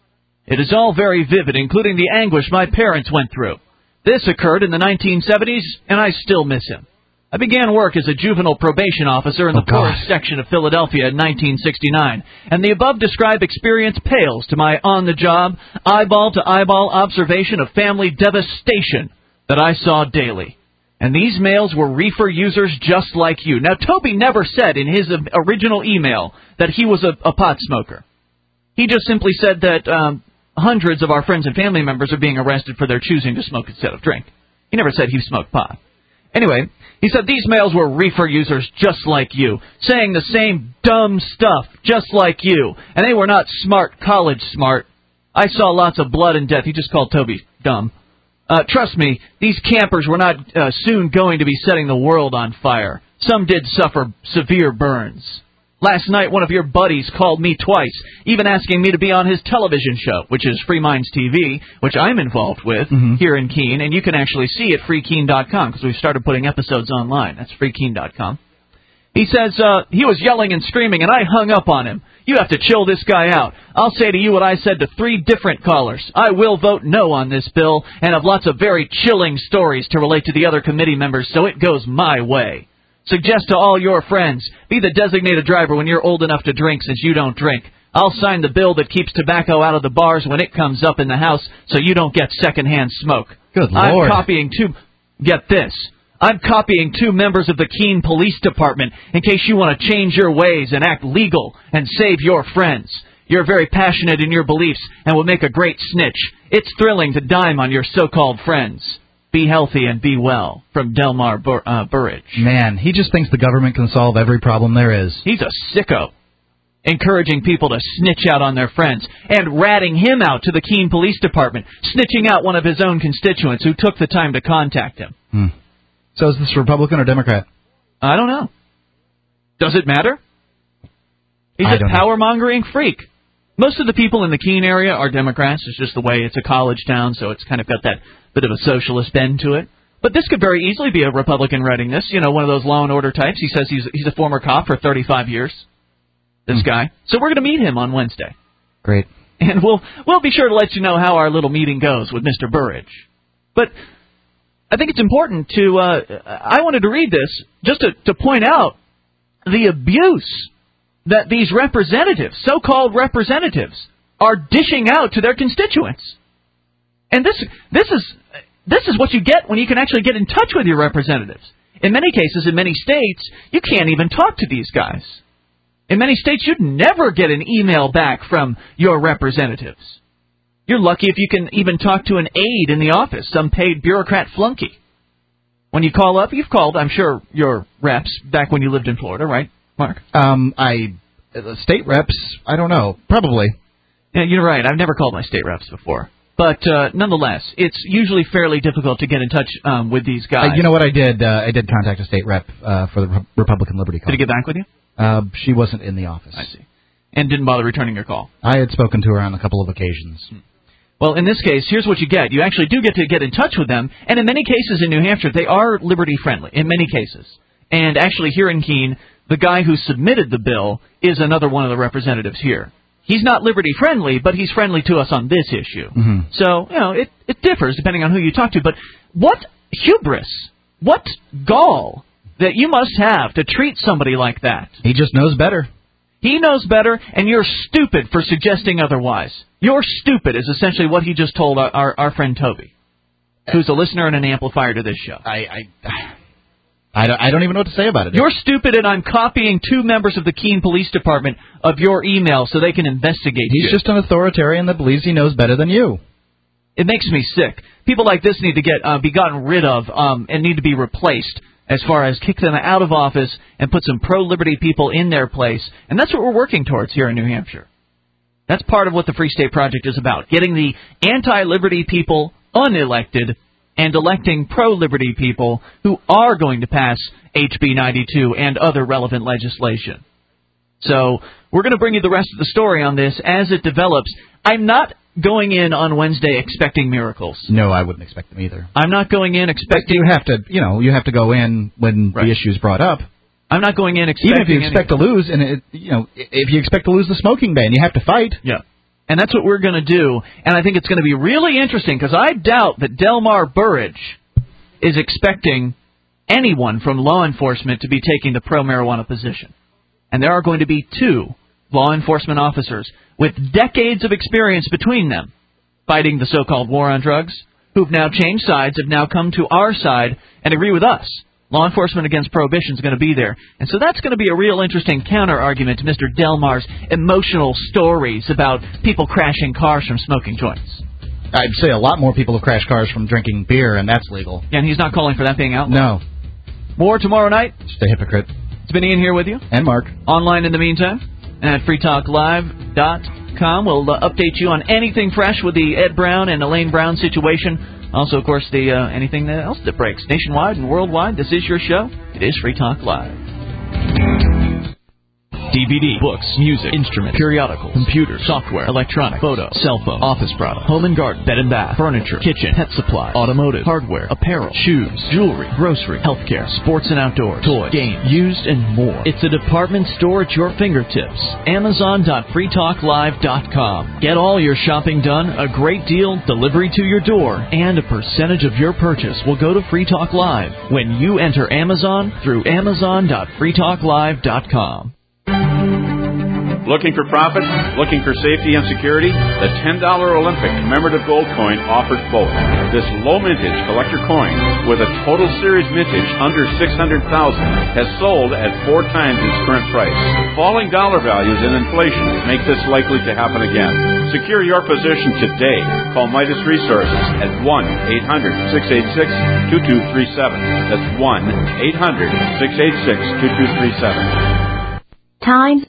It is all very vivid, including the anguish my parents went through. This occurred in the 1970s, and I still miss him. I began work as a juvenile probation officer in the poorest section of Philadelphia in 1969, and the above-described experience pales to my on-the-job, eyeball-to-eyeball observation of family devastation that I saw daily. And these males were reefer users just like you. Now, Toby never said in his original email that he was a pot smoker. He just simply said that hundreds of our friends and family members are being arrested for their choosing to smoke instead of drink. He never said he smoked pot. Anyway, he said these males were reefer users just like you, saying the same dumb stuff just like you, and they were not smart, college smart. I saw lots of blood and death. He just called Toby dumb. Trust me, these campers were not soon going to be setting the world on fire. Some did suffer severe burns. Last night, one of your buddies called me twice, even asking me to be on his television show, which is Free Minds TV, which I'm involved with here in Keene, and you can actually see it at freekeene.com, because we've started putting episodes online. That's freekeene.com. He says he was yelling and screaming, and I hung up on him. You have to chill this guy out. I'll say to you what I said to 3 different callers. I will vote no on this bill, and have lots of very chilling stories to relate to the other committee members, so it goes my way. Suggest to all your friends, be the designated driver when you're old enough to drink since you don't drink. I'll sign the bill that keeps tobacco out of the bars when it comes up in the House so you don't get secondhand smoke. Good Lord. I'm copying 2 members of the Keene Police Department in case you want to change your ways and act legal and save your friends. You're very passionate in your beliefs and will make a great snitch. It's thrilling to dime on your so-called friends. Be healthy and be well. From Delmar Burridge. Man, he just thinks the government can solve every problem there is. He's a sicko. Encouraging people to snitch out on their friends and ratting him out to the Keene Police Department, snitching out one of his own constituents who took the time to contact him. So is this Republican or Democrat? I don't know. Does it matter? He's a power-mongering freak. Most of the people in the Keene area are Democrats. It's just the way it's a college town, so it's kind of got that bit of a socialist bend to it. But this could very easily be a Republican writing this. You know, one of those law and order types. He says he's a former cop for 35 years, this guy. So we're going to meet him on Wednesday. Great. And we'll be sure to let you know how our little meeting goes with Mr. Burridge. But I think it's important to, I wanted to read this just to point out the abuse that these representatives, so-called representatives, are dishing out to their constituents. And this is what you get when you can actually get in touch with your representatives. In many cases, in many states, you can't even talk to these guys. In many states, you'd never get an email back from your representatives. You're lucky if you can even talk to an aide in the office, some paid bureaucrat flunky. When you call up, you've called, I'm sure, your reps back when you lived in Florida, right, Mark? State reps, I don't know, probably. Yeah, you're right. I've never called my state reps before. But nonetheless, it's usually fairly difficult to get in touch with these guys. You know what I did? I did contact a state rep for the Republican Liberty Caucus. Did he get back with you? She wasn't in the office. I see. And didn't bother returning your call? I had spoken to her on a couple of occasions. Well, in this case, here's what you get. You actually do get to get in touch with them, and in many cases in New Hampshire, they are liberty-friendly, in many cases. And actually here in Keene, the guy who submitted the bill is another one of the representatives here. He's not liberty-friendly, but he's friendly to us on this issue. Mm-hmm. So, it differs depending on who you talk to. But what hubris, what gall that you must have to treat somebody like that. He just knows better. He knows better, and you're stupid for suggesting otherwise. You're stupid is essentially what he just told our friend Toby, who's a listener and an amplifier to this show. I don't even know what to say about it. You're stupid, and I'm copying 2 members of the Keene Police Department of your email so they can investigate you. He's just an authoritarian that believes he knows better than you. It makes me sick. People like this need to be gotten rid of and need to be replaced, as far as kick them out of office and put some pro-liberty people in their place. And that's what we're working towards here in New Hampshire. That's part of what the Free State Project is about, getting the anti-liberty people unelected and electing pro-liberty people who are going to pass HB 92 and other relevant legislation. So we're going to bring you the rest of the story on this as it develops. I'm not going in on Wednesday expecting miracles. No, I wouldn't expect them either. I'm not going in expecting... You have to go in when the issue is brought up. I'm not going in expecting... Even if you expect to lose, and if you expect to lose the smoking ban, you have to fight. Yeah. And that's what we're going to do, and I think it's going to be really interesting, because I doubt that Delmar Burridge is expecting anyone from law enforcement to be taking the pro-marijuana position. And there are going to be 2 law enforcement officers with decades of experience between them fighting the so-called war on drugs, who've now changed sides, have now come to our side and agree with us. Law enforcement against prohibition is going to be there. And so that's going to be a real interesting counter-argument to Mr. Delmar's emotional stories about people crashing cars from smoking joints. I'd say a lot more people have crashed cars from drinking beer, and that's legal. Yeah, and he's not calling for that being outlawed. No. More tomorrow night. Just a hypocrite. It's been Ian here with you. And Mark. Online in the meantime at freetalklive.com. We'll update you on anything fresh with the Ed Brown and Elaine Brown situation. Also, of course, the anything else that breaks nationwide and worldwide. This is your show. It is Free Talk Live. DVD, books, music, instruments, periodicals, computers, software, electronic, photo, cell phone, office product, home and garden, bed and bath, furniture, kitchen, pet supply, automotive, hardware, apparel, shoes, jewelry, grocery, healthcare, sports and outdoors, toys, games, used, and more. It's a department store at your fingertips. Amazon.freetalklive.com. Get all your shopping done, a great deal, delivery to your door, and a percentage of your purchase will go to Free Talk Live when you enter Amazon through Amazon.freetalklive.com. Looking for profit? Looking for safety and security? The $10 Olympic commemorative gold coin offers both. This low mintage collector coin, with a total series mintage under $600,000, has sold at 4 times its current price. Falling dollar values and inflation make this likely to happen again. Secure your position today. Call Midas Resources at 1-800-686-2237. That's 1-800-686-2237. Times